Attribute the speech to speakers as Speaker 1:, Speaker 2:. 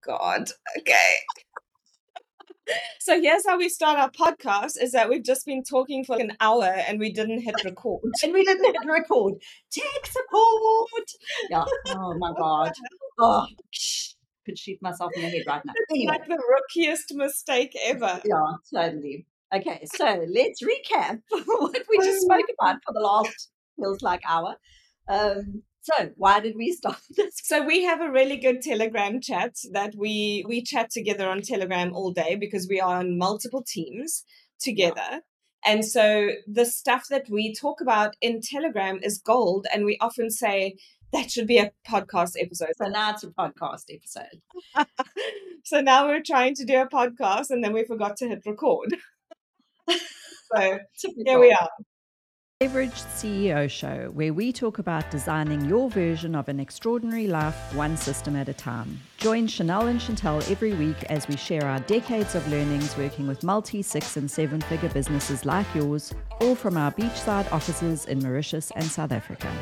Speaker 1: God. Okay. So here's how we start our podcast, is that we've just been talking for like an hour and we didn't hit record.
Speaker 2: And we didn't hit record. Tech support. Yeah. Oh my God. Oh, could shoot myself in the head right now. Anyway.
Speaker 1: Like the rookiest mistake ever.
Speaker 2: Yeah, totally. Okay, so let's recap what we just spoke about for the last feels like hour. So why did we start this?
Speaker 1: So we have a really good Telegram chat that we chat together on Telegram all day because we are on multiple teams together. Yeah. And so the stuff that we talk about in Telegram is gold, and we often say that should be a podcast episode.
Speaker 2: So now it's a podcast episode.
Speaker 1: So now we're trying to do a podcast and then we forgot to hit record. So here we are.
Speaker 3: Leveraged CEO Show, where we talk about designing your version of an extraordinary life, one system at a time. Join Chanel and Chantel every week as we share our decades of learnings working with multi, 6 and 7 figure businesses like yours, all from our beachside offices in Mauritius and South Africa.